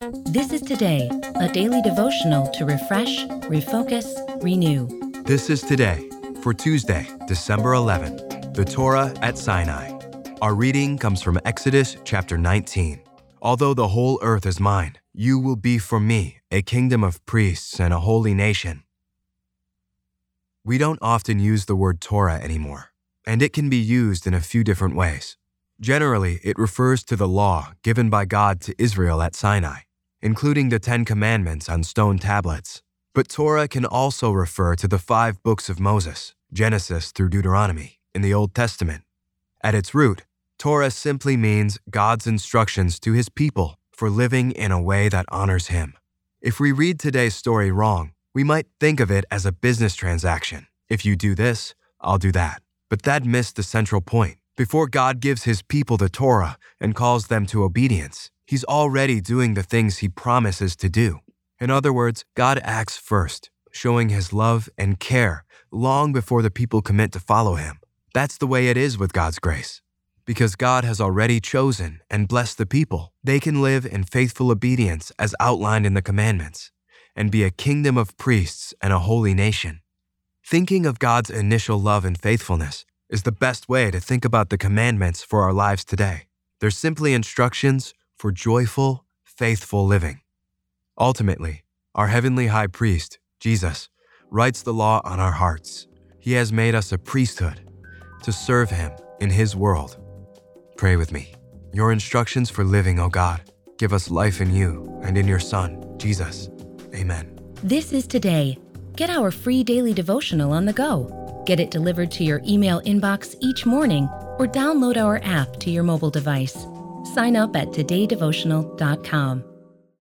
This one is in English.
This is Today, a daily devotional to refresh, refocus, renew. This is Today for Tuesday, December 11th, the Torah at Sinai. Our reading comes from Exodus chapter 19. Although the whole earth is mine, you will be for me a kingdom of priests and a holy nation. We don't often use the word Torah anymore, and it can be used in a few different ways. Generally, it refers to the law given by God to Israel at Sinai, including the 10 Commandments on stone tablets. But Torah can also refer to the 5 books of Moses, Genesis through Deuteronomy, in the Old Testament. At its root, Torah simply means God's instructions to his people for living in a way that honors him. If we read today's story wrong, we might think of it as a business transaction. If you do this, I'll do that. But that missed the central point. Before God gives his people the Torah and calls them to obedience, he's already doing the things he promises to do. In other words, God acts first, showing his love and care long before the people commit to follow him. That's the way it is with God's grace. Because God has already chosen and blessed the people, they can live in faithful obedience as outlined in the commandments, and be a kingdom of priests and a holy nation. Thinking of God's initial love and faithfulness is the best way to think about the commandments for our lives today. They're simply instructions for joyful, faithful living. Ultimately, our heavenly high priest, Jesus, writes the law on our hearts. He has made us a priesthood to serve him in his world. Pray with me. Your instructions for living, O God, give us life in you and in your Son, Jesus. Amen. This is Today. Get our free daily devotional on the go. Get it delivered to your email inbox each morning or download our app to your mobile device. Sign up at todaydevotional.com.